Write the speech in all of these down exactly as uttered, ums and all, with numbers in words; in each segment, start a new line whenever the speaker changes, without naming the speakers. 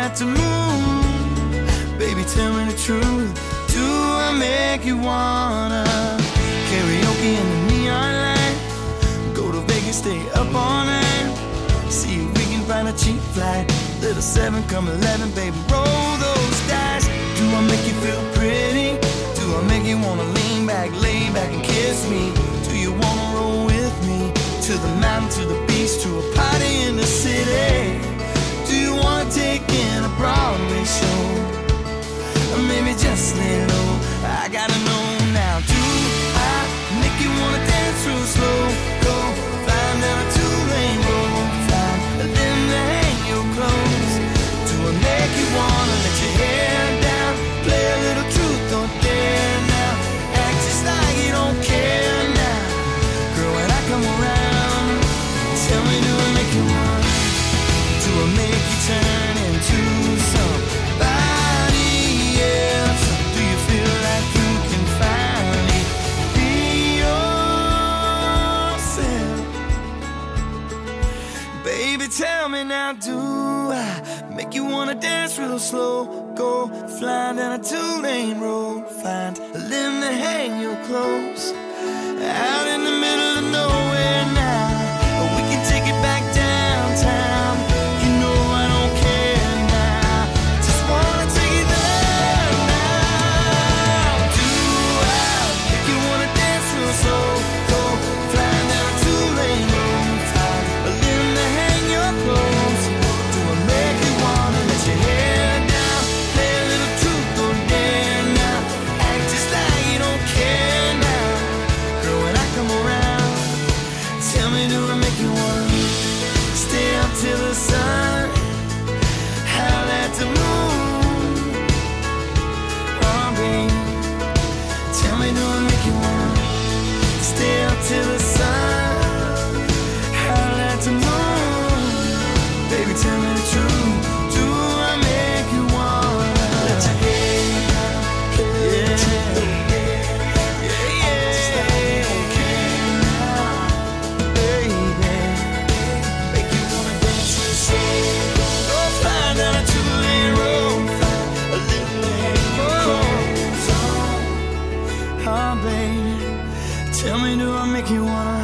at the moon. Baby, tell me the truth. Do I make you wanna karaoke in the neon light? Go to Vegas, stay up all night. See if we can find a cheap flight. Little seven, come eleven, baby, roll those dice. Do I make you feel pretty? Do I make you wanna lean back, lay back and kiss me? Do you wanna roll with me? To the mountain, to the beach, to a party in the city? Do you wanna take in a Broadway show? Or maybe just lay low? I gotta know now. Do I make you wanna dance real slow? Go flying down a two-lane road, flying, and then hang your clothes. Do I make you wanna let your hair down? Play a little truth or dare now? Act just like you don't care now. Girl, when I come around, tell me, do I make you want? Do I make you turn into somebody else? Do you feel like you can finally be yourself? Baby, tell me now, do I make you wanna dance real slow? Go flying down a two-lane road, find a limb to hang your clothes. Out in the middle of nowhere now, or we can take it back downtown. You know I don't care now, just wanna take it there now. Do I make you wanna dance real slow? Go flying down a two-lane road, find a limb to hang your clothes. Do I make you wanna let your hair down? Play a little truth or dare now? Act just like you don't care now. Girl, when I come around, tell me, do I make you wanna stay up till the sun, howl at the moon? Oh, baby, tell me, do I make you wanna stay up till the sun, howl at the moon? Baby, tell me the truth. Do I make you wanna let your hair down? Yeah, yeah, yeah. Just like you don't care now, baby. Make you wanna dance real slow. Go flying down a two-lane road, find a little hang your clothes on. Oh, baby, tell me, do I make you wanna?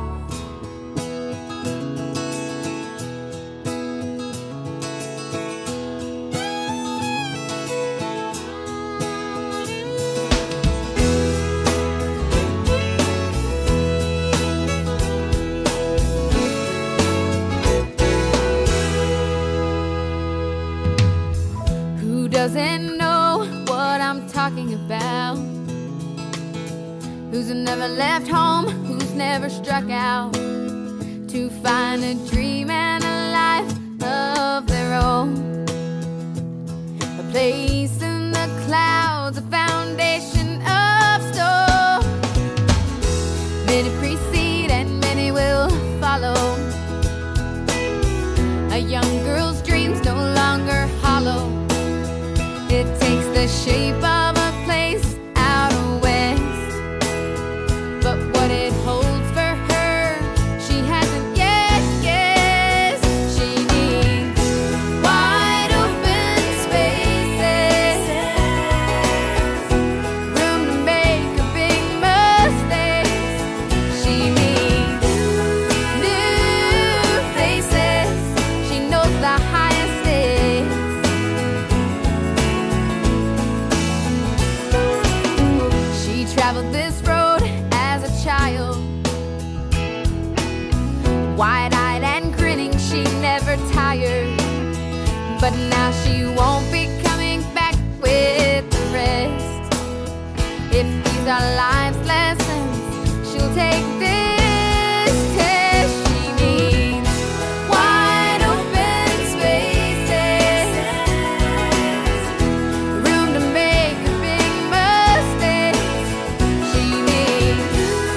Who doesn't know what I'm talking about? Who's never left home, who's never struck out to find a dream and a life of their own? A place in the clouds, a foundation of stone. Many precede and many will follow. A young girl's dreams no longer hollow. It takes the shape of a place out west, but what it holds for her, she hasn't yet guessed. She needs wide open spaces, room to make a big mistakes. She needs new faces. She knows the highest stakes. She traveled this road as a child, wide-eyed and grinning, she never tired. But now she won't be coming back with the rest. If these are life's lessons, she'll take this test. She needs wide open spaces, room to make a big mistakes. She needs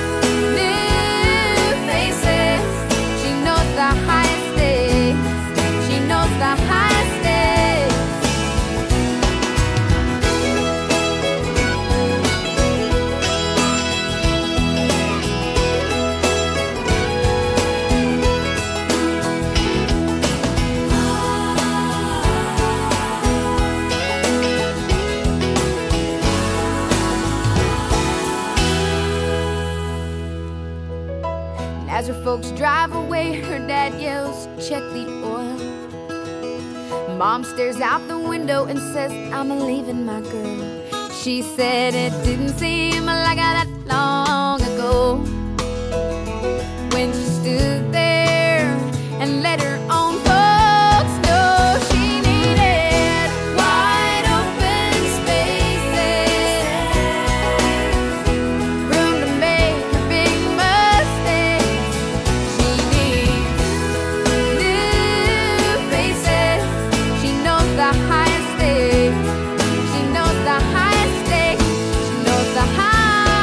new faces. She knows the highest stakes. She knows the highest stakes. folks drive away, her dad yells, check the oil. Mom stares out the window and says, I'm leaving my girl. She said it didn't seem like that long ago when she stood there and let her own folks know she needed wide open spaces, room to make her big mistakes. She needs new faces. She knows the highest stakes. She knows the highest stakes. She knows the highest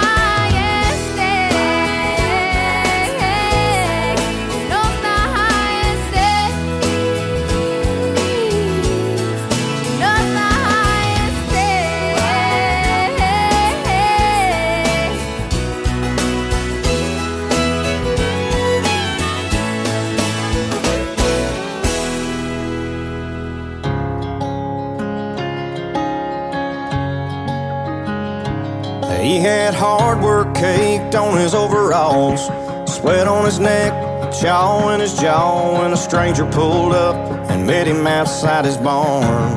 He had hard work caked on his overalls, sweat on his neck, chaw in his jaw, when a stranger pulled up and met him outside his barn.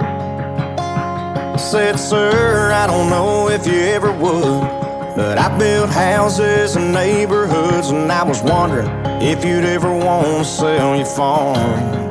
Said, sir, I don't know if you ever would, but I built houses and neighborhoods, and I was wondering if you'd ever want to sell your farm.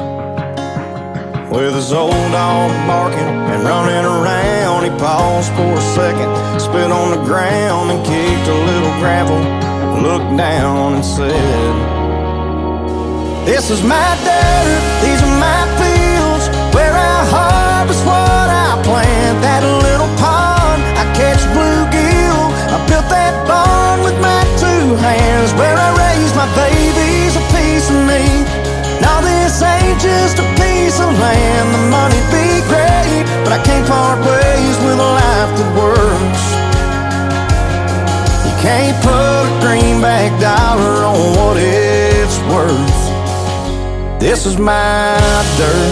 With his old dog barking and running around, he paused for a second, spit on the ground and kicked a little gravel, looked down and said, this is my dirt, these are my fields, where I harvest what I plant. That little pond, I catch bluegill, I built that barn with my two hands, where I raise my babies, a piece of me. Now this ain't just a piece of land. The money'd be great, but I can't part ways with a life that works. You can't put a greenback dollar on what it's worth. This is my dirt.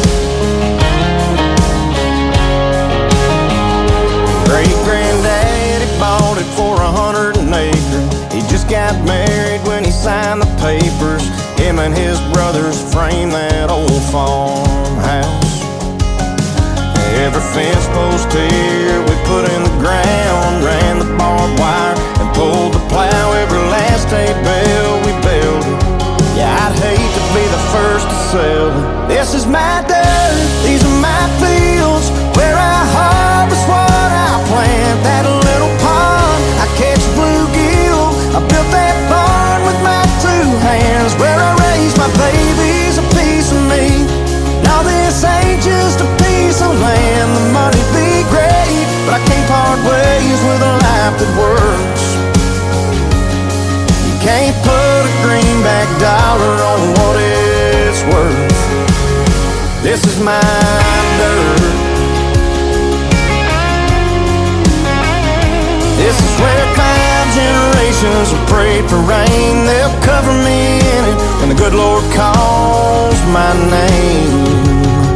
Great-granddaddy bought it for a hundred an acre. He just got married when he signed the papers. Him and his brothers framed that old farmhouse. Every fence post here we put in the ground, ran the barbed wire and pulled the plow. Every last hay bale we built it. Yeah, I'd hate to be the first to sell it. This is my dirt, these are my fields, where I harvest what I plant. That little pond, I catch bluegill, I built that barn with my two hands, where I raise my babies, a piece of me. Now this ain't just a piece of land. The money'd be great, but I can't part ways with a life that works. You can't put a greenback dollar on what it's worth. This is my dirt. This is where five generations have prayed for rain. They'll cover me in it when the good Lord calls my name.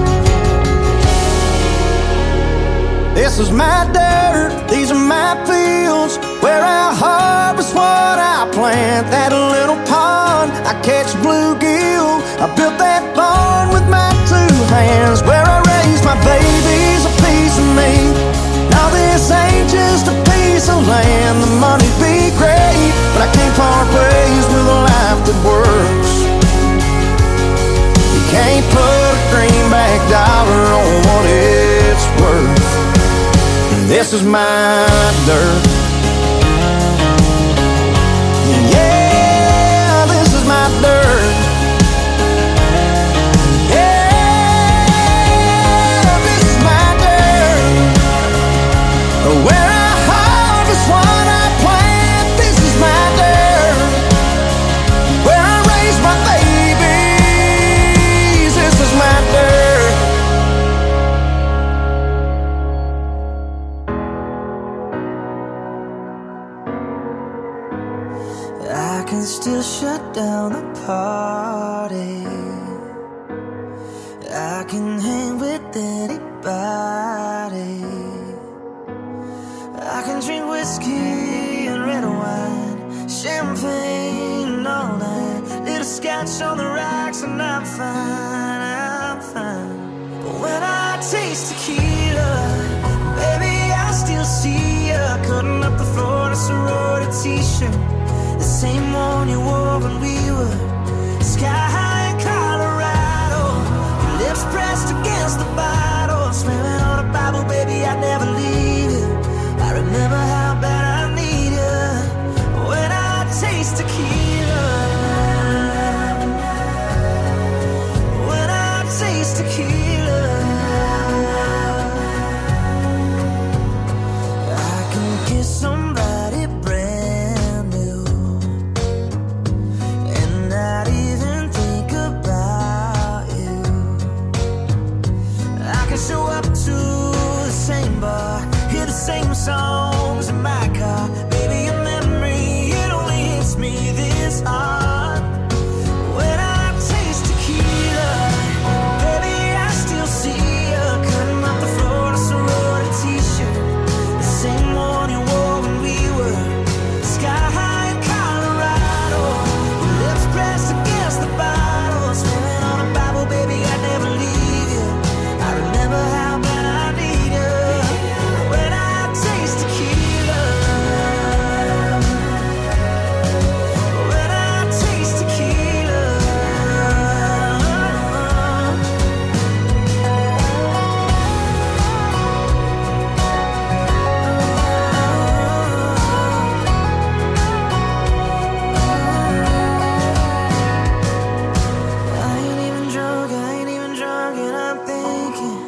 This is my dirt, these are my fields, where I harvest what I plant. That little pond, I catch bluegill, I built that barn with my two hands, where I raise my babies, a piece of me. Now this ain't just a piece of land. The money'd be great, but I can't part ways with a life that works. You can't put a greenback dollar on what it's worth. This is my dirt. Yeah, this is my dirt. Yeah, this is my dirt. Where I harvest what I plant. This is my dirt. Where I raise my babies. This is my dirt. I can still shut down the party. I can hang with anybody. I can drink whiskey and red wine, champagne all night. fish on the rocks, and I'm fine, I'm fine. But when I taste tequila, baby, I still see ya cutting up the floor in a sorority t-shirt, the same one you wore when we were sky high in Colorado. Your lips pressed against the bottle, swearing on a Bible, baby, I'd never leave you. I remember how bad I need you when I taste tequila. When I taste tequila, I can kiss somebody brand new and not even think about you. I can show up to the same bar, hear the same songs in my car. Baby, your memory, it only hits me this hard. When I taste tequila, baby, I still see you cutting up the floor in a sorority t-shirt, the same one you wore when we were sky high in Colorado. Your lips pressed against the bottle, swearing on a Bible, baby, I'd never leave you. I remember how bad I need you when I taste tequila. When I taste tequila. I ain't even drunk, I ain't even drunk, and I'm thinking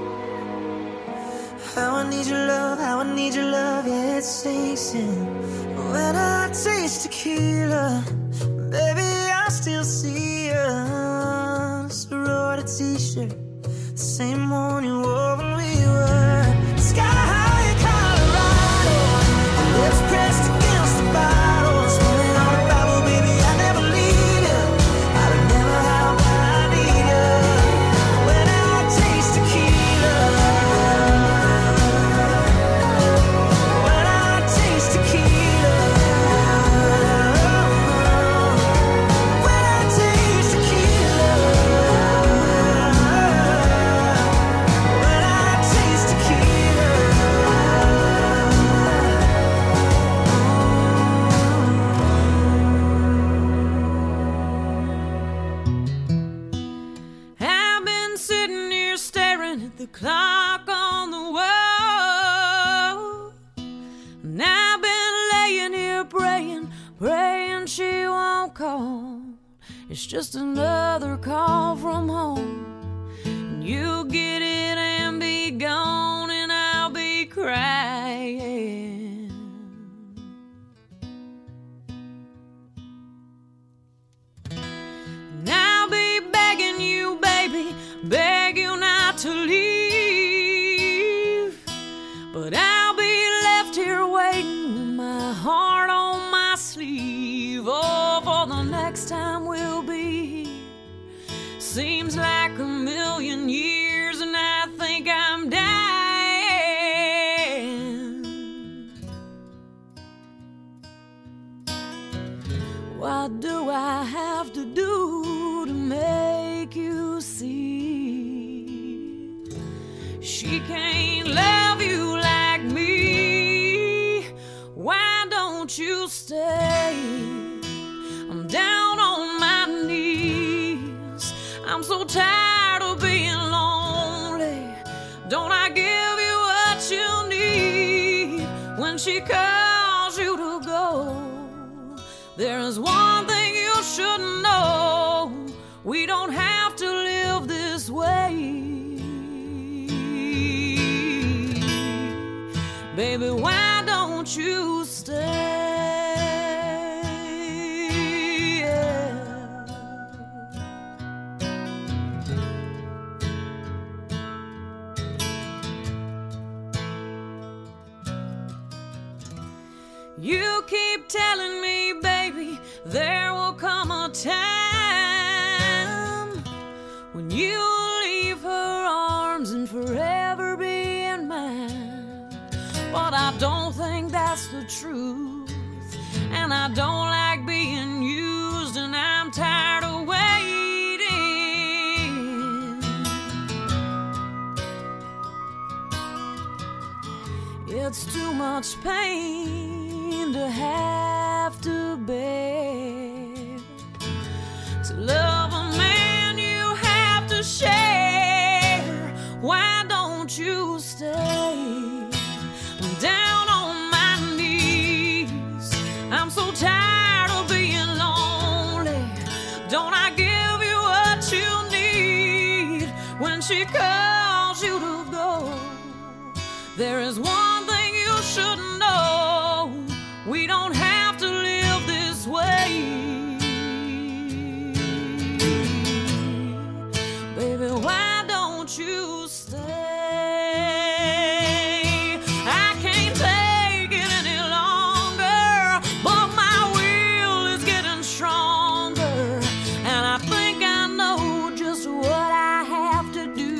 how I need your love, how I need your love, yeah, it sinks in. When I taste tequila, baby, I still see you. Sorority t-shirt, the same one you wore when we were sky high in Colorado. Lips pressed against the bottle, swearing on a Bible, baby, I never leave you. I remember how bad I need you when I taste tequila. When I taste tequila. When I taste tequila. When I taste tequila.
I've been sitting here staring at the clock on the wall, and I've been laying here praying, praying she won't call. It's just another call from home, and you'll get it and be gone, and I'll be crying. And I'll be begging you, baby, beg you not to leave. But I'll be left here waiting with my heart on my sleeve. Oh, for the next time we'll be here. Seems like a million years, and I think I'm dying. What do I have to do to make you see she can't love you like me? Why don't you stay? I'm down on my knees. I'm so tired of being lonely. Don't I give you what you need when she calls you to go? There's one thing you should know: we don't have to live this way. Baby, why don't you stay? You keep telling me, baby, there will come a time when you'll leave her arms and forever be in mine. But I don't think that's the truth, and I don't like being used, and I'm tired of waiting. It's too much pain to have to bear. To love a man you have to share. Why don't you stay? I'm down on my knees. I'm so tired of being lonely. Don't I give you what you need when she calls you to go? There is one thing you should know. We don't have to live this way. Baby, why don't you stay? I can't take it any longer, but my will is getting stronger, and I think I know just what I have to do.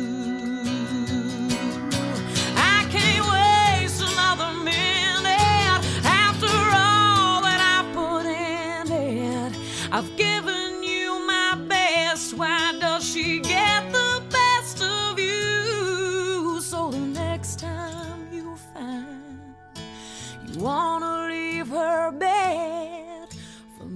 I can't waste another minute after all that I've put in it. I've given you my best. Why does she get the best of you? So the next time you find you wanna leave her bed for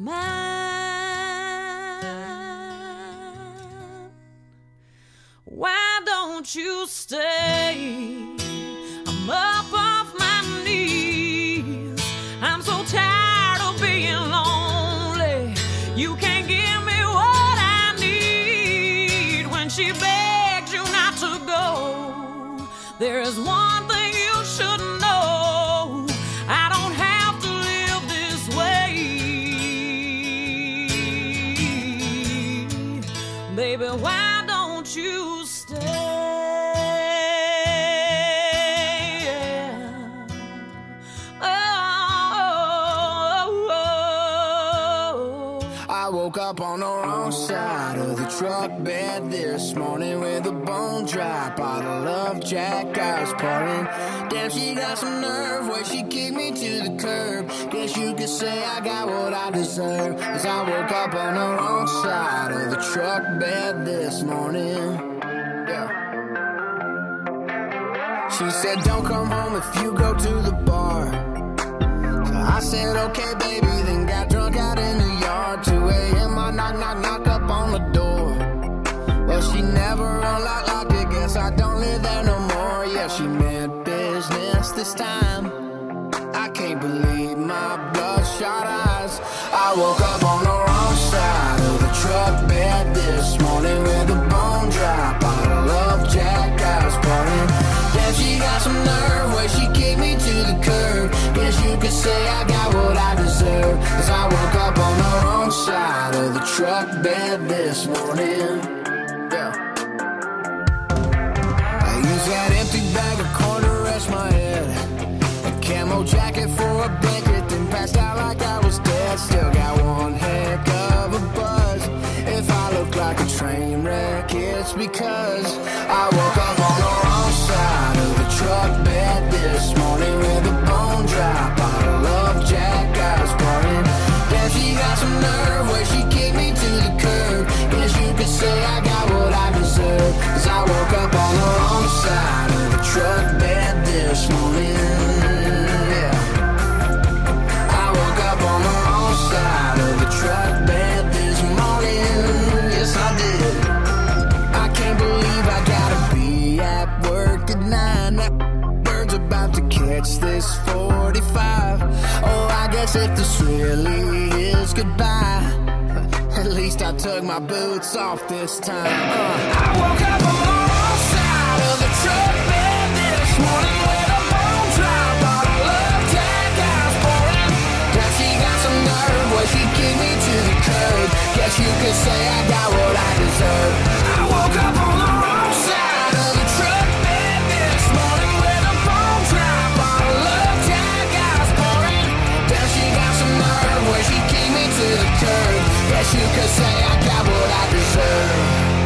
mine, why don't you stay? I'm up off my knees. I'm so tired of being lonely. You can't give me what I need when she begs you not to go. There is one thing you should know. I don't have to live this way. Baby, why don't you stay? Oh, oh, oh.
I woke up on the wrong side of the truck bed this morning with a bone dry bottle of Jack I was pouring. Damn, she got some nerve where she kicked me to the curb. Guess you could say I got what I deserve, 'cause I woke up on the wrong side of the truck bed this morning. Yeah. She said don't come home if you go to the bar. So I said okay baby, then got drunk out in the yard. Two a.m. I knock knock knock up on the door. Well, she never unlocked locked it. Guess I don't live there no more. Yeah, she meant business this time. I can't believe my bloodshot eyes. I woke up on the wrong side of the truck bed this morning with a bone dry bottle of Jack I was pouring. Damn, she got some nerve where she kicked me to the curb. Guess you could say I got what I deserve, 'cause I woke up on the wrong side of the truck bed this morning. Yeah. I used that empty bag of corn to rest my head, a camo jacket for a blanket, then passed out like I was dead. Still got one heck of a buzz. If I look like a train wreck, it's because I woke up on the wrong side of the truck bed this morning with a bone dry bottle of Jack I was pouring. Damn, she got some nerve where she kicked me to the curb. Guess you could say I got what I deserve, 'cause I woke up on the wrong side of the truck bed this morning. Yeah. I woke up on the wrong side of the truck bed this morning. Yes, I did. I can't believe I gotta be at work at nine. That bird's about to catch this forty-five. Oh, I guess if this really is goodbye, at least I took my boots off this time. Uh. I woke up on the wrong side of the truck bed this morning with a bone dry bottle of Jack I was pouring. Now she got some nerve where she kicked me to the curb. Guess you could say I got what I deserve. I woke up on the wrong side of the truck bed this morning with a bone dry bottle of Jack I was pouring. Now she got some nerve where she kicked me to the curb. Guess you could say I got what I deserve.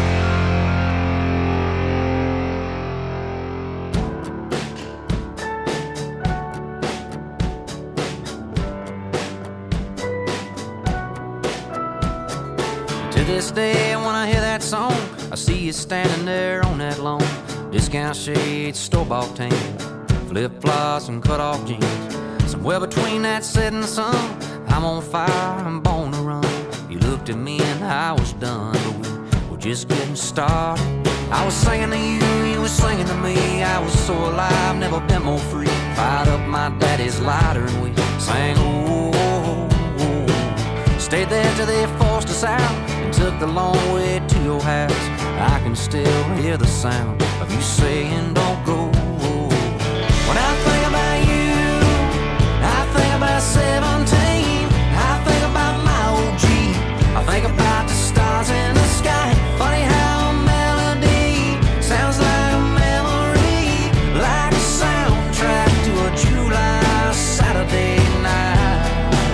To this day, when I hear that song, I see you standing there on that lawn. Discount shades, store-bought tan, flip-flops and cut-off jeans. Somewhere between that setting sun, I'm on fire, I'm born to run. You looked at me and I was done, but we were just getting started. I was singing to you, you were singing to me. I was so alive, never been more free. Fired up my daddy's lighter and we sang, oh, oh, oh. Stayed there till they forced us out and took the long way to your house. I can still hear the sound of you saying, don't go. When I think about you, I think about seventeen. I think about my old Jeep. I think about the stars in the sky. Funny how a melody sounds like a memory, like a soundtrack to a July Saturday night.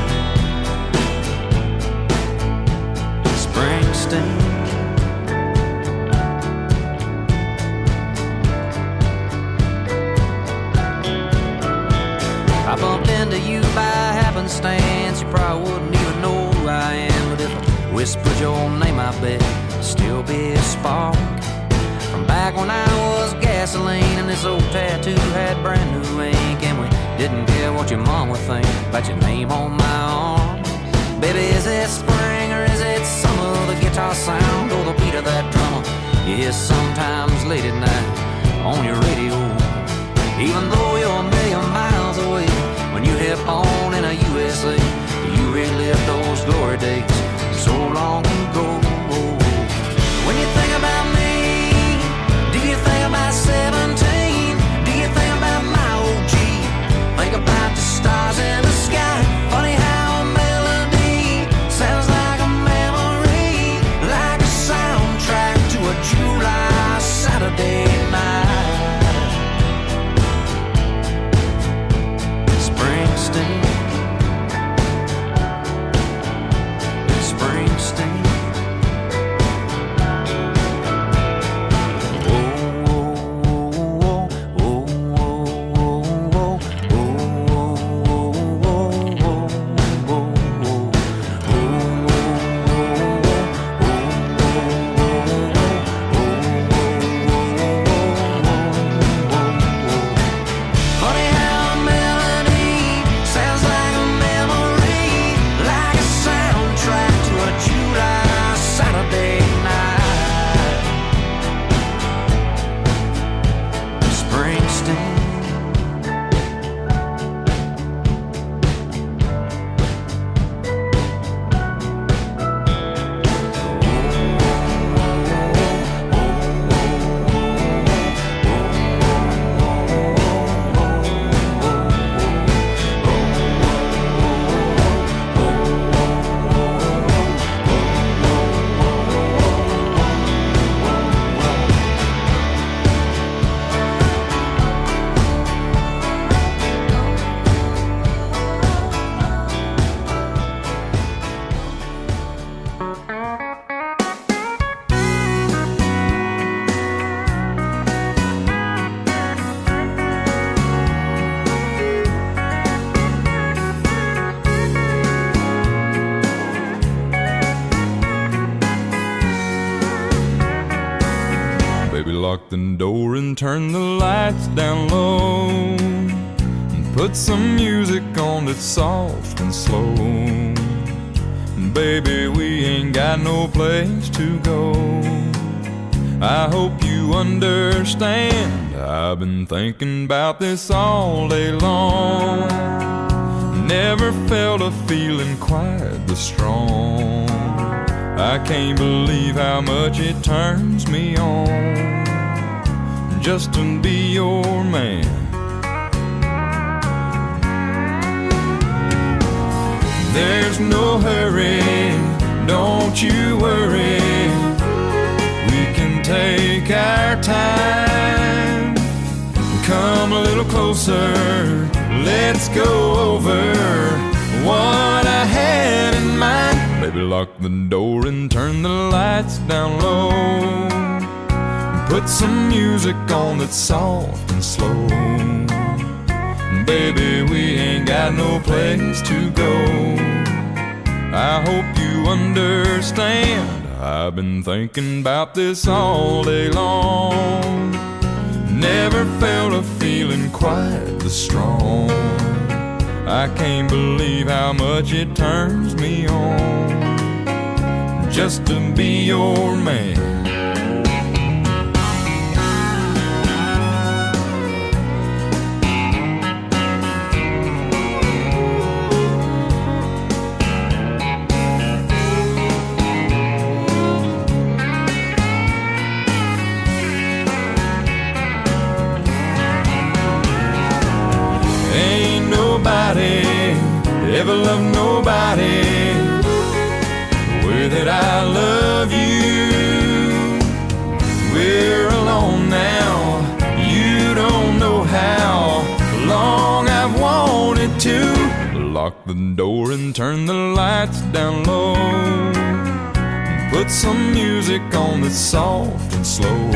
Springsteen. I bumped into you by happenstance. You probably wouldn't even know who I am, but if I whispered your name, I bet it'd still be a spark from back when I was gasoline and this old tattoo had brand new ink, and we didn't care what your mom would think about your name on my arm. Baby, is it spring or is it summer? The guitar sound or the beat of that drummer? Yes, sometimes late at night on your radio. Even though you're a million miles away, when you hit on in a U S A, you relive those glory days so long ago. When you think about me, do you think about seventeen? Do you think about my old Jeep? Think about the stars in the sky. Funny how a melody sounds like a memory, like a soundtrack to a July Saturday night. Springsteen, Springsteen.
Lock the door and turn the lights down low, and put some music on that's soft and slow. And baby, we ain't got no place to go. I hope you understand, I've been thinking about this all day long. Never felt a feeling quite this strong. I can't believe how much it turns me on just to be your man. There's no hurry, don't you worry. We can take our time. Come a little closer, let's go over what I had in mind. Baby, lock the door and turn the lights down low. Put some music on that's soft and slow. Baby, we ain't got no place to go. I hope you understand, I've been thinking about this all day long. Never felt a feeling feeling quite the strong. I can't believe how much it turns me on just to be your man. Ever love nobody the way that I love you. We're alone now, you don't know how long I've wanted to lock the door and turn the lights down low, put some music on that's soft and slow.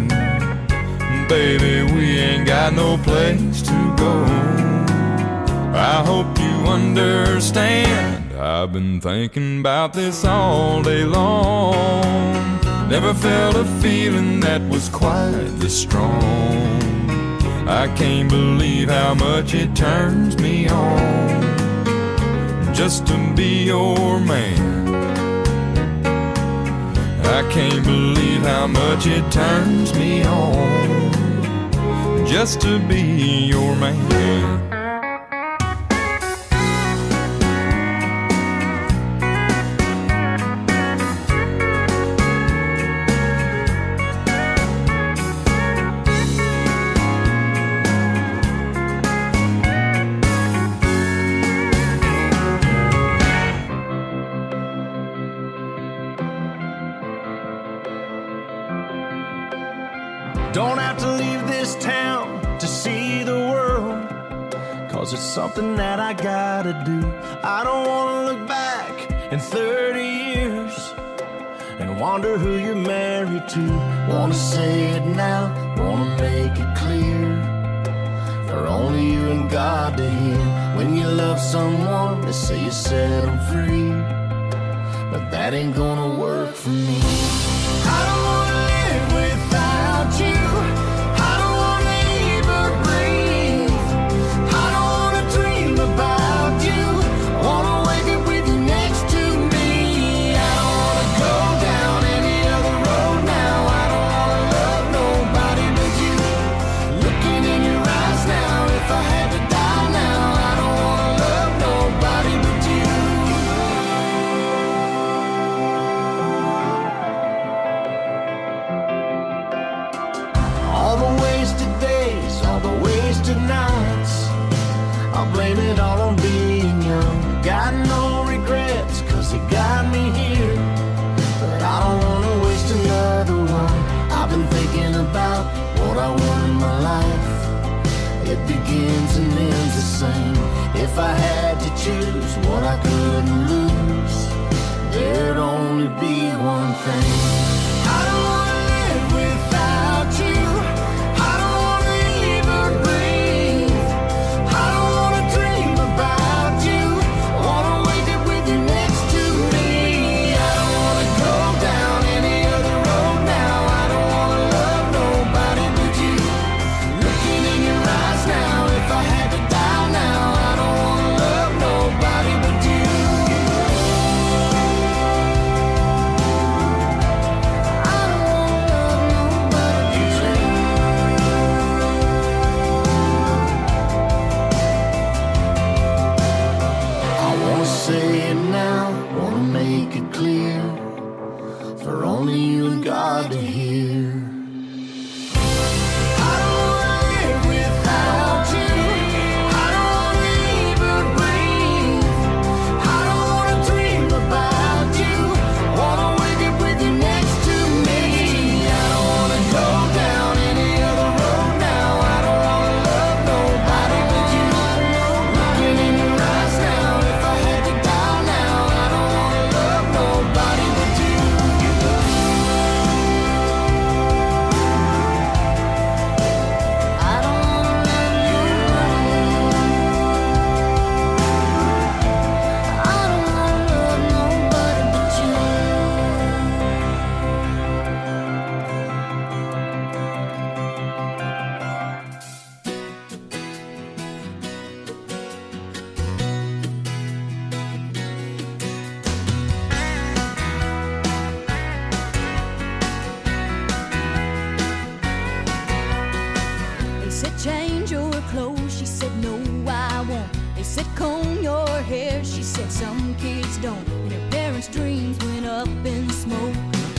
Baby, we ain't got no place to go. I hope you understand. I've been thinking about this all day long. Never felt a feeling that was quite this strong. I can't believe how much it turns me on just to be your man. I can't believe how much it turns me on just to be your man.
Don't have to leave this town to see the world, 'cause it's something that I gotta do. I don't wanna look back in thirty years and wonder who you're married to. Wanna say it now, wanna make it clear for only you and God to hear. When you love someone, they say you set them free, but that ain't gonna work for me. I don't wanna live without you. I don't wanna even breathe. I don't wanna dream about you. I wanna wake up with you next to me. I don't wanna go down any other road now. I don't wanna love nobody but you. Looking in your eyes now, if I had to die now, I don't wanna love nobody but you. All the wasted days, all the wasted nights, I'll blame it all on being young. Got no regrets, 'cause it got me here, but I don't wanna waste another one. I've been thinking about what I want in my life. It begins and ends the same. If I had to choose what I couldn't lose, there'd only be one thing. I don't wanna live without you. I don't wanna even breathe. I don't wanna dream about you. I wanna wake up with you next to me. I don't wanna go down any other road now. I don't wanna love nobody but you. Looking in your eyes now, if I had to die now, I don't wanna love nobody but you.
clothes? She said, no, I won't. They said, comb your hair. She said, some kids don't. And her parents' dreams went up in smoke.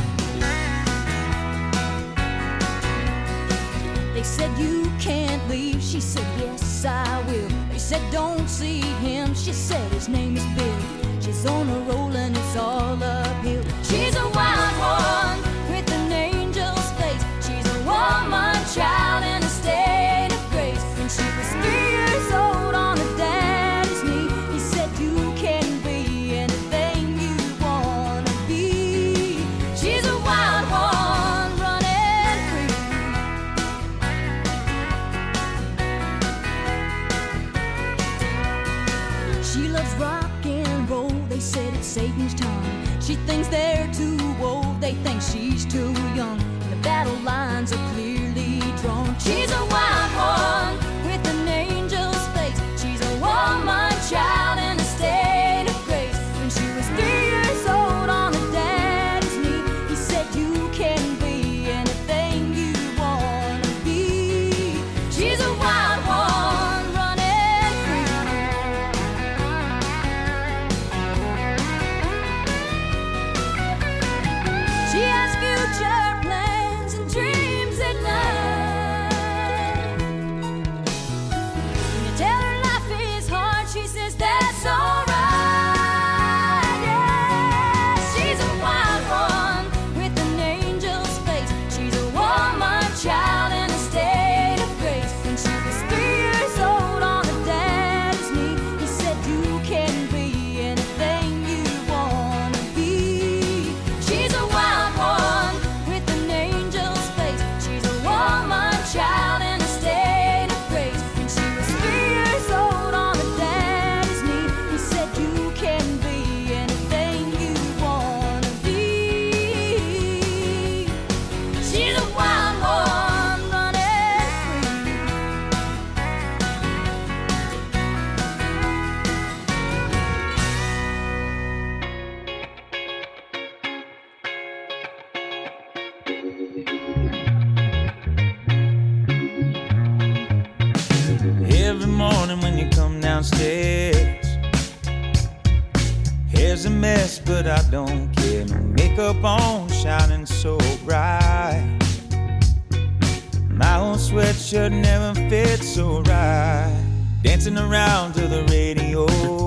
They said, you can't leave. She said, yes, I will. They said, don't see him. She said, his name is Bill. She's on a roll and it's all uphill. She's a wild one with an angel's face. She's a woman child in a state of grace. When she was three years old on her daddy's knee, he said, you can be anything you wanna be. She's a wild one running free. She loves rock and roll. They said it's Satan's tongue. She thinks they're too old. They think she's too young. And the battle lines are clearly drawn. She's a wild one with an angel's face. She's a woman child in a state of grace. When she was three years old on her daddy's knee, he said, you can be anything you wanna be. She's a wild one running free. She has future plans and dreams at night. When you tell her life is hard, she says that's alright. Yeah, she's a wild one with an angel's face. She's a woman child in a state of grace. When she was three years old on her daddy's knee, he said, you can be anything you wanna be. She's a wild one with an angel's face. She's a woman child in a state of grace. When she was three years old on her daddy's knee, he said, you can be anything you wanna be. She's a wild one running free.
Every morning when you come downstairs, hair's a mess, but I don't care. No makeup on, shining so bright. My old sweatshirt never fits so right. Dancing around to the radio,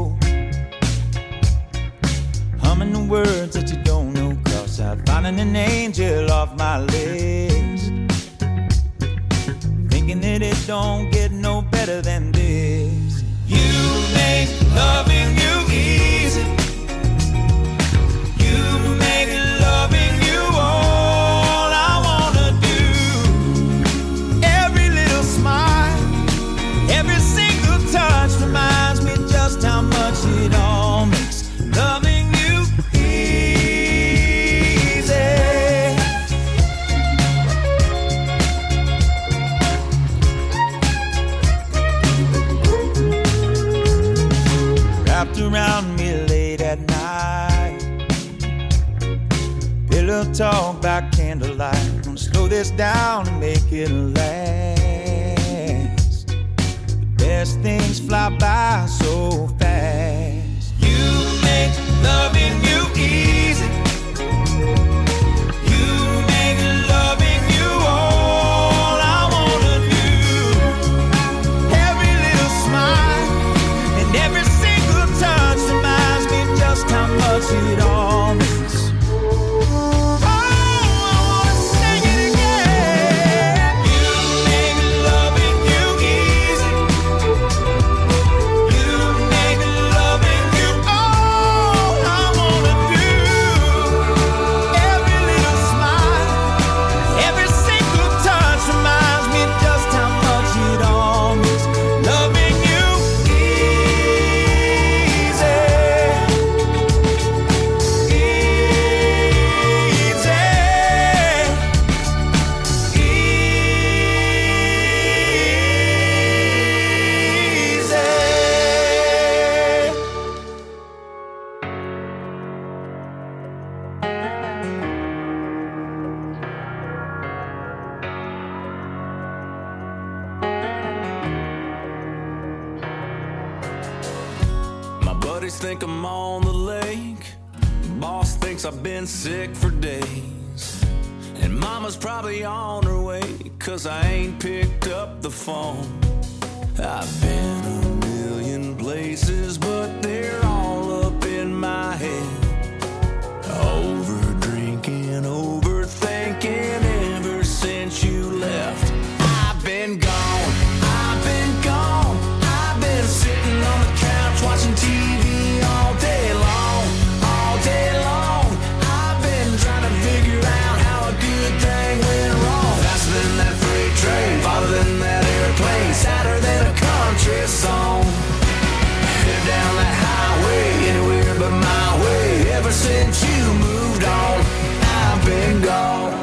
humming the words that you don't know. Cross out, finding an angel off my list. Thinking that it don't get no better than this. You make loving you easy. You make loving you all I wanna do. Every little smile, every single touch reminds me just how much it all makes loving you easy. Wrapped around me late at night, pillow talk by candlelight. Gonna slow this down and make it last. The best things fly by so fast. You make loving you easy. You make loving you all I wanna do. Every little smile and every single touch reminds me just how much it all means. Oh, I wanna sing it again. You make loving you easy. You make
Buddies think I'm on the lake. Boss thinks I've been sick for days. And mama's probably on her way, cause I ain't picked up the phone. I've been a million places, but they're all up in my head. Over drinking, overthinking ever since you left. I've been gone, I've been gone. I've been sitting on the couch watching T V all day long, all day long. I've been trying to figure out how a good thing went wrong. Faster than that freight train, farther than that airplane, sadder than a country song. Headed down that highway, anywhere but my way. Ever since you moved on, I've been gone.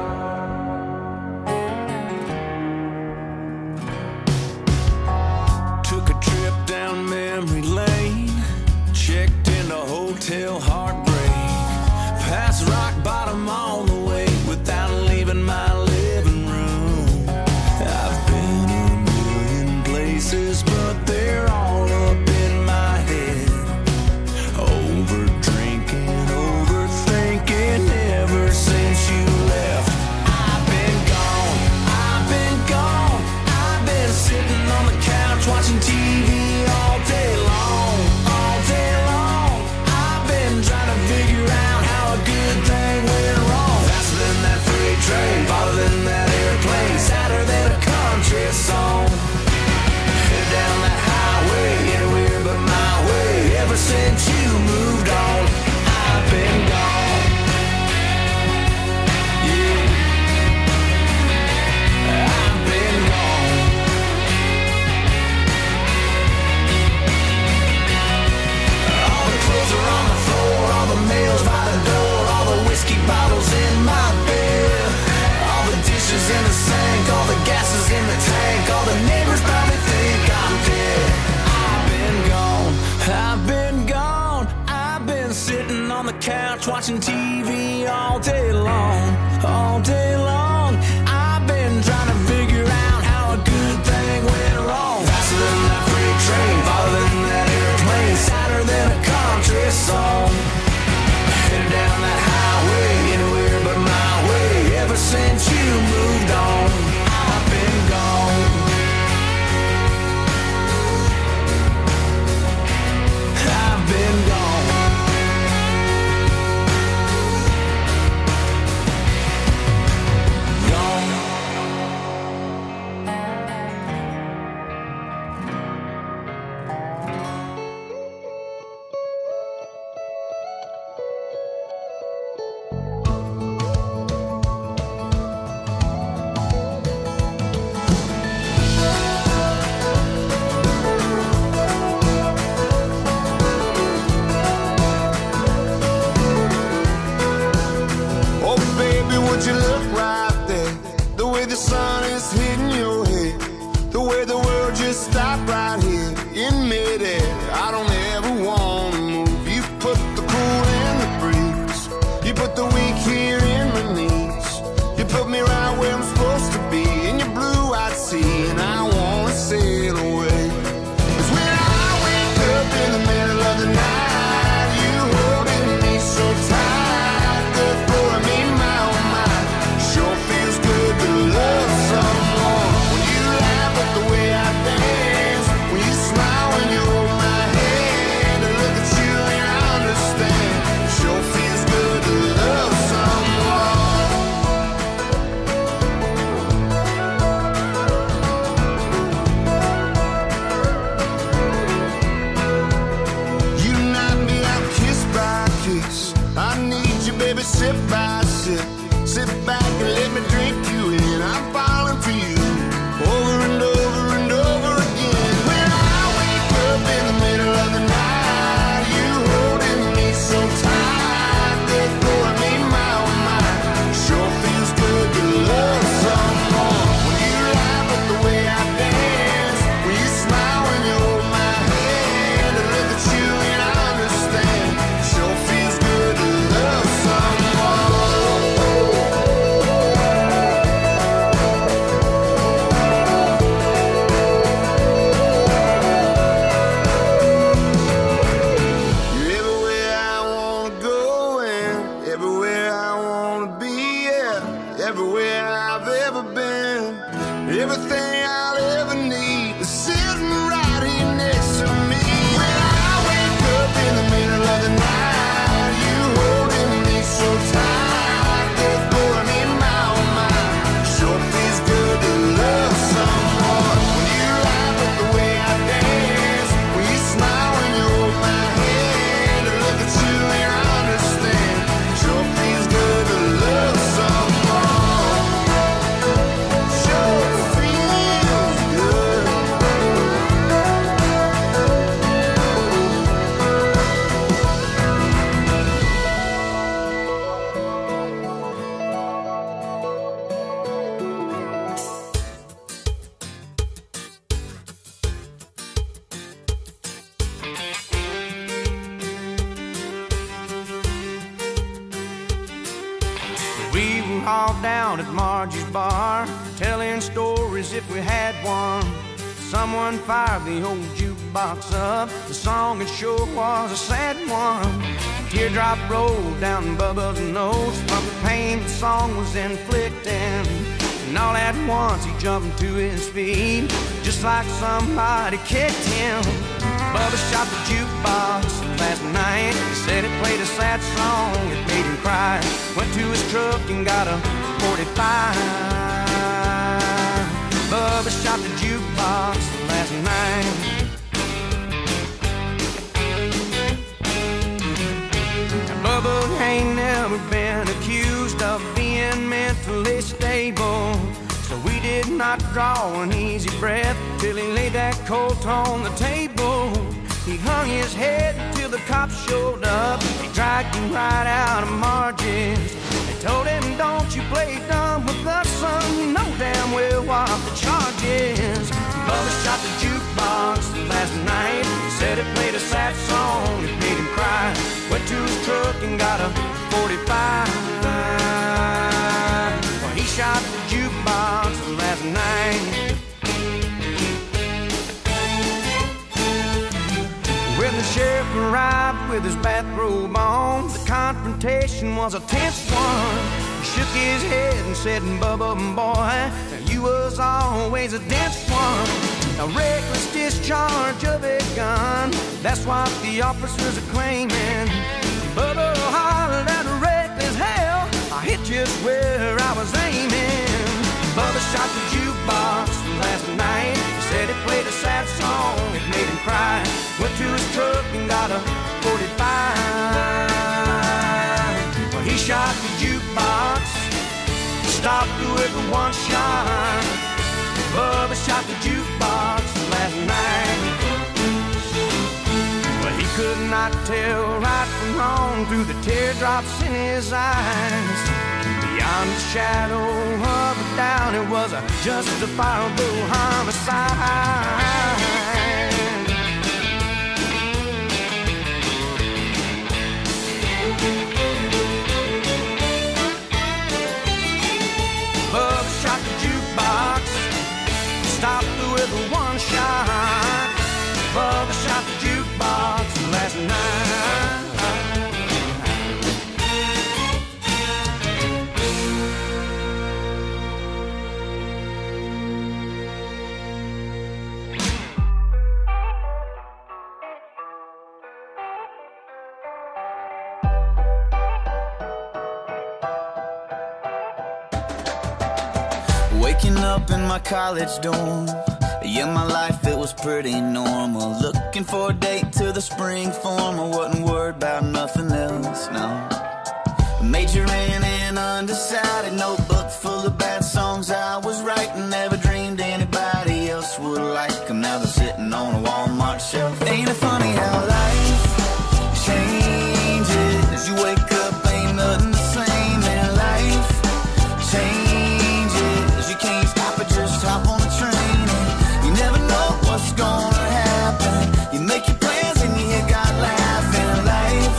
Took a trip down memory lane, checked into Hotel Heartbreak, past rock bottom on the way without leaving my living room. I've been a million places, but they're all up in my head. Over drinking, overthinking ever since you left. I've been gone, I've been gone. I've been sitting on the couch watching T V all day long, all day long. I've been trying to figure out how a good thing went wrong. Faster than that freight train, farther than that airplane, sadder than a country song. Headed down that highway, anywhere but my way. Ever since you moved on, I've been gone. Yeah, I've been gone. All the clothes are on the floor, all the mail's by the door, all the whiskey bottles in my bed, all the dishes in the sink, all the gases in the tank, all the neighbors probably think I'm dead. I've been gone, I've been gone. I've been sitting on the couch watching T V all day long, all day long. I've been trying to figure out how a good thing went wrong. Faster than that freight train, farther than that airplane, sadder than a country song. Headed down that highway, anywhere but my way. Ever since you moved on, I've been gone. I've been gone. Gone.
Oh, baby, would you look right there? The way the sun is hitting your head, the way the world just stopped right here in midair. I don't ever want to move. You put the cool in the breeze, you put the weak here in my knees. You put me right where I'm supposed to be in your blue-eyed sea, and I want to sail away. 'Cause when I wake up in the middle of the night, you holding me so tight, good for me, my oh my. Sure feels good to love someone when you laugh at the way I dance.
all down at Margie's bar, telling stories if we had one. Someone fired the old jukebox up. The song it sure was a sad one. A teardrop rolled down Bubba's nose from the pain the song was inflicting. And all at once he jumped to his feet, just like somebody kicked him. Bubba shot the jukebox last night. He said it played a sad song, it made him cry. Went to his truck and got a forty-five. Bubba shot the jukebox last night. Now, Bubba ain't never been accused of being mentally stable, so we did not draw an easy breath till he laid that colt on the table. He hung his head till the cops showed up. They dragged him right out of Margie's. They told him, don't you play dumb with us, son. You know damn well what the charge is. Bubba shot the jukebox last night. He said it played a sad song, it made him cry. Went to his truck and got a forty-five. Well, he shot the jukebox last night. When the sheriff arrived with his bathrobe on, the confrontation was a tense one. He shook his head and said, Bubba, boy, you was always a dense one. A reckless discharge of a gun, that's what the officers are claiming. Bubba hollered at reckless hell, I hit just where I was aiming. Bubba shot the jukebox last night. He said it played a sad song, it made him cry. Went to his truck and got a forty-five. Well, he shot the jukebox, stopped with a one shot. Bubba shot the jukebox last night. Well, he could not tell right from wrong through the teardrops in his eyes. Beyond the shadow of a doubt, it was a justifiable homicide. Bubba shot the jukebox, stopped with a one shot. Bubba shot the jukebox last night.
Waking up in my college dorm, yeah, my life, it was pretty normal. Looking for a date to the spring form, I wasn't worried about nothing else, no. Majoring in undecided, notebook full of bad songs I was writing. Never dreamed anybody else would like them. Now they're sitting on a Walmart shelf. Ain't it funny how life changes? You wake up, ain't nothing the same, and life changes. You can't stop it, just hop on the train, and you never know what's gonna happen. You make your plans and you hear God laughing. Life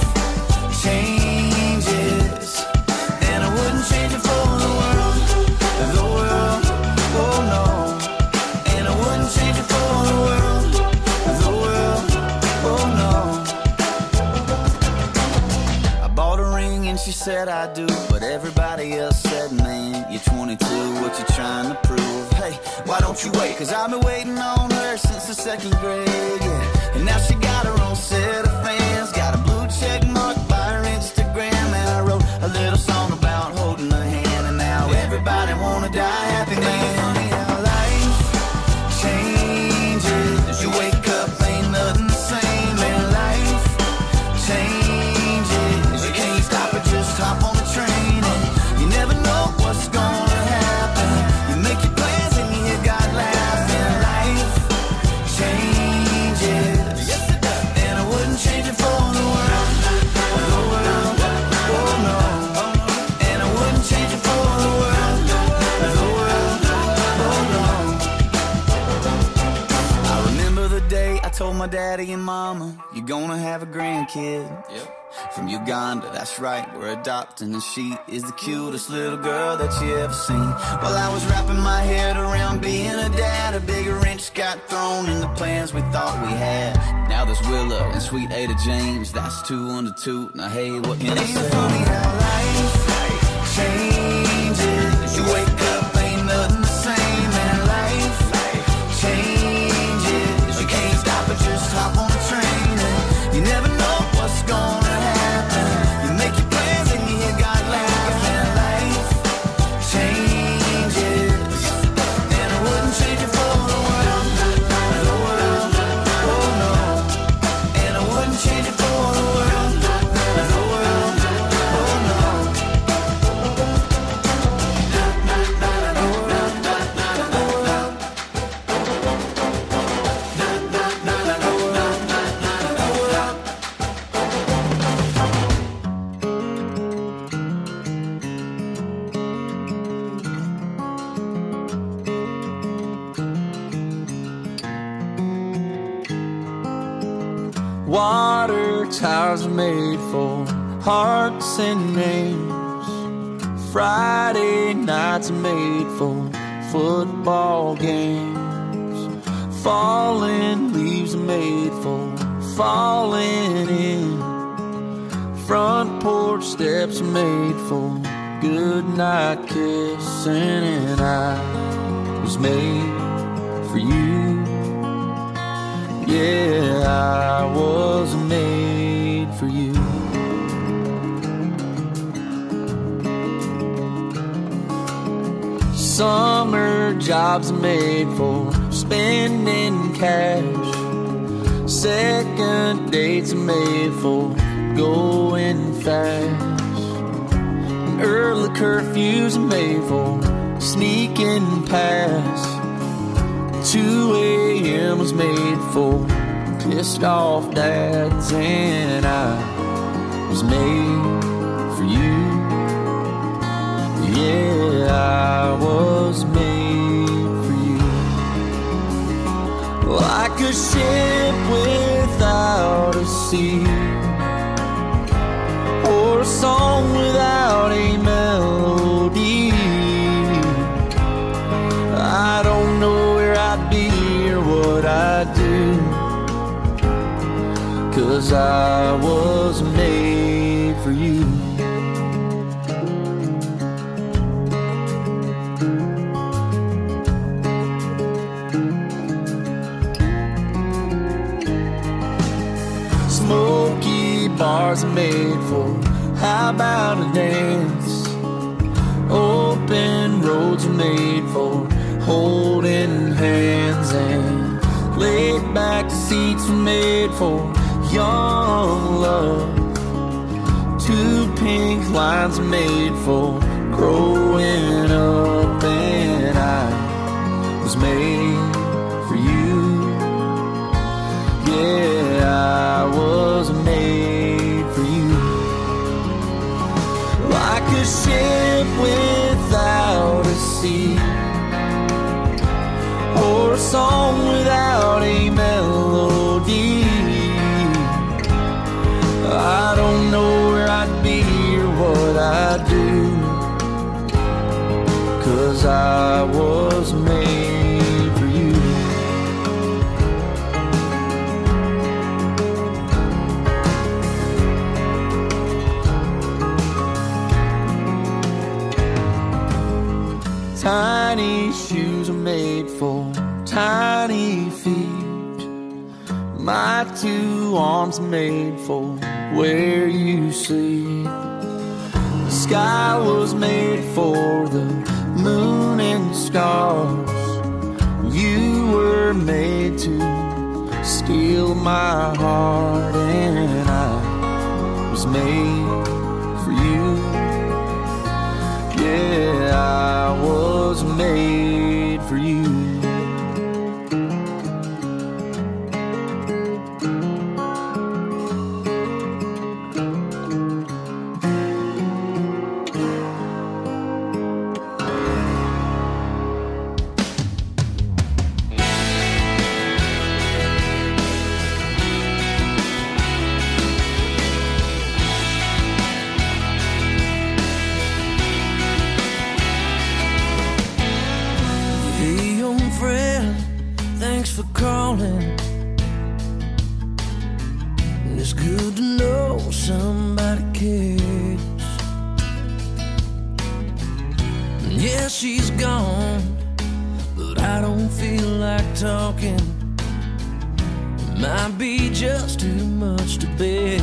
changes, and I wouldn't change it for the world, the world, oh no. And I wouldn't change it for the world, the world, oh no. I bought a ring and she said I do, but everybody else said, man, you're twenty-two, what you trying to prove? Hey, why don't you wait? Cause I've been waiting on her since the second grade, yeah. And now she got her own set of fans, got a blue check mark by her Instagram. And I wrote a little song about holding her hand, and now everybody wanna die happy, man. Funny how life changes. You wake up, ain't nothing the same, and life changes. You can't stop it, just hop on the train, and you never know what's gonna happen. You make your plans and you hear God laughing. Life changes, yes it does. And I wouldn't change it for the world, the world, oh no. And I wouldn't change it for the world, the world, oh no. I remember the day I told my daddy and mama, you're gonna have a grandkid. Yep. from Uganda, that's right, we're adopting. And she is the cutest little girl that you ever seen. While I was wrapping my head around being a dad, a big wrench got thrown in the plans we thought we had. Now there's Willow and sweet Ada James, that's two under two. Now hey, what can I say? Ain't it funny how life changes? You wake up, ain't nothing the same, and life changes. You can't stop it, just hop on a train, and you never know what's gonna happen. You make your plans and you hear God laugh, and life changes. And I wouldn't change it for the world, the world, oh no. And I wouldn't change it for the world, the world, oh no.
Water towers are made for hearts and names. Friday nights are made for football games. Falling leaves are made for falling in. Front porch steps are made for good night kissing. And I was made for you. Yeah, I was made for you. Summer jobs are made for spending cash. Second dates are made for going fast. And early curfews are made for sneaking past. two a.m. was made for pissed off dads, and I was made for you. Yeah, I was made for you. Like a ship without a sea, or a song without a melody. I don't know where I'd be or what I'd do, 'cause I was made for you. Smoky bars are made for how about a dance. Open roads are made for holding hands, and laid back seats were made for young love. Two pink lines are made for growing up, and I was made for you. Yeah, I was made for you. Like a ship without a sea, or a song without a melody. I don't know where I'd be or what I'd do, 'cause I was made for you. Tiny shoes are made for tiny feet. My two arms are made for where you sleep. The sky was made for the moon and stars. You were made to steal my heart, and I was made for you. Yeah, I was made for you. for calling. And it's good to know somebody cares. Yeah, she's gone, but I don't feel like talking. It might be just too much to bear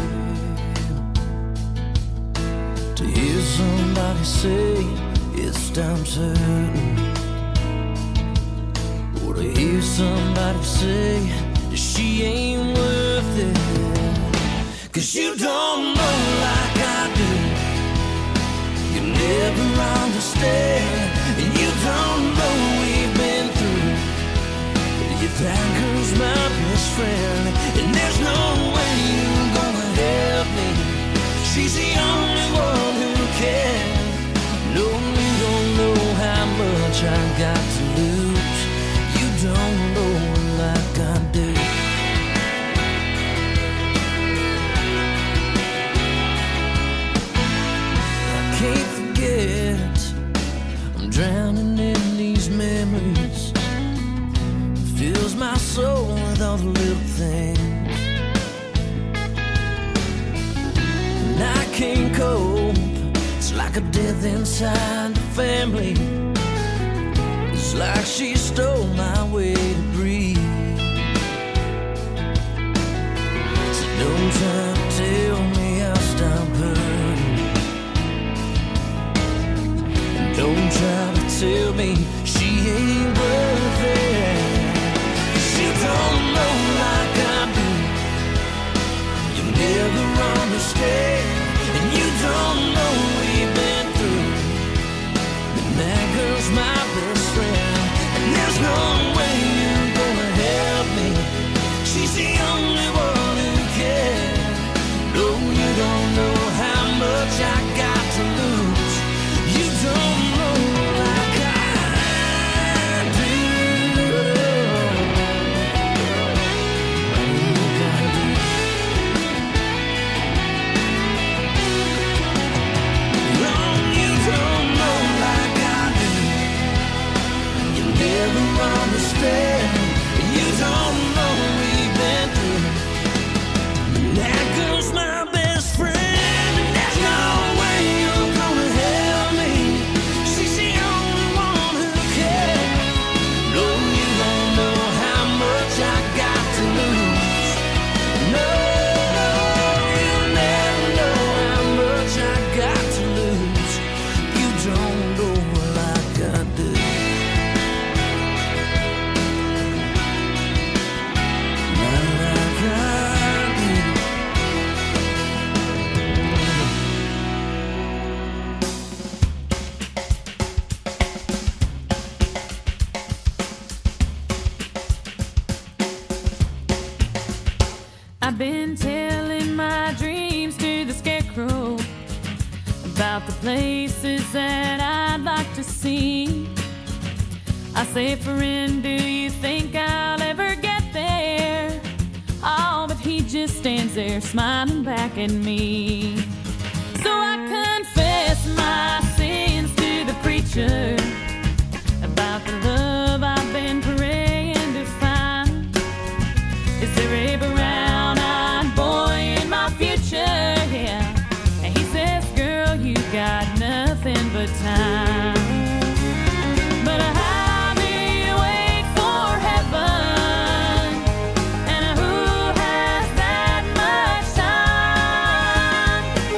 to hear somebody say it's time certain, or to hear somebody say that she ain't worth it. Cause you don't know like I do, you never understand, and you don't know what we've been through. If that girl's my best friend, and there's no way you're gonna help me, she's the only one who can. No, you don't know how much I got to lose. You don't know like I do. I can't forget, I'm drowning in these memories. It fills my soul with all the little things, and I can't cope. It's like a death inside the family. It's like she stole my way to breathe. So don't try to tell me I'll stop hurting, and don't try to tell me she ain't worth it. 'Cause you don't know like I do, you never understand, and you don't know we've been through. And that girl's my best friend, and there's no way you're gonna help me. She's the only one who can. No, you don't know how much I got to lose. You don't know like I do. Never understand, and you don't know what we've been through. That girl's my best friend, and there's no way you're gonna help me. She's the only one who can. No, you don't know how much I got to lose. No, you never know how much I got to lose. You don't know like I do.
I've been telling my dreams to the scarecrow about the places that I'd like to see. I say, friend, do you think I'll ever get there? Oh, but he just stands there smiling back at me. So I confess my sins to the preacher about the love I've been praying to find. Is there a brown-eyed boy in my future? Yeah. And he says, girl, you got nothing but time. But I'll be waiting for heaven, and who has that much time?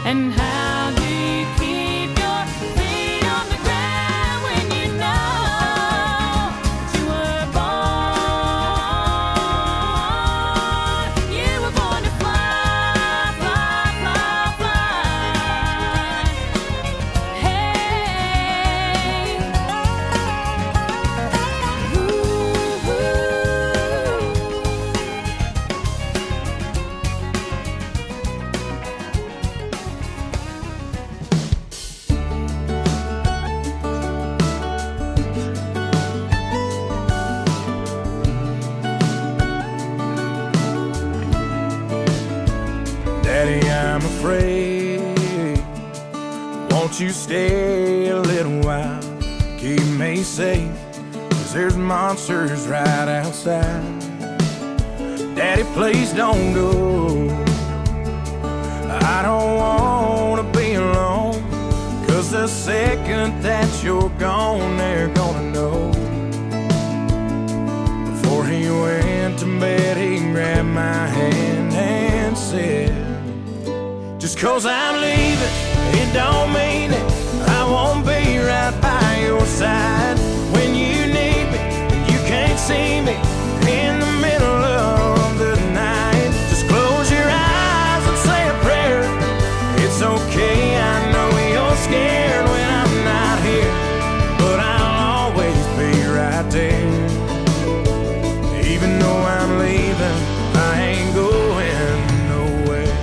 And how do you keep your feet on the ground when you know you were born? You were born to fly, fly, fly, fly. Hey, ooh, ooh.
Daddy, I'm afraid. Won't you stay a little while? Keep me safe, 'cause there's monsters right outside. Daddy, please don't go. I don't wanna be alone, 'cause the second that you're gone, they're gonna know. Before he went to bed, he grabbed my hand and said, just 'cause I'm leaving, it don't mean it. I won't be right by your side when you need me and you can't see me in the middle of the night. Just close your eyes and say a prayer. It's okay, I know you're scared when I'm not here, but I'll always be right there. Even though I'm leaving, I ain't going nowhere.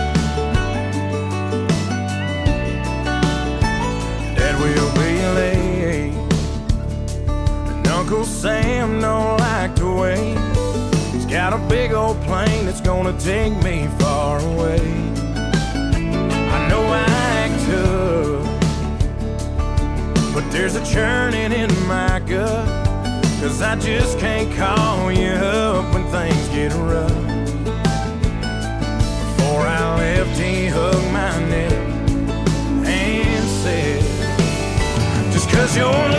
Dad will be late, and Uncle Sam don't like to wait. He's got a big old plane that's gonna take me far away. I know I act tough, but there's a churning in my gut, 'cause I just can't call you up when things get rough. Before I left, he hugged my neck and said, just 'cause you're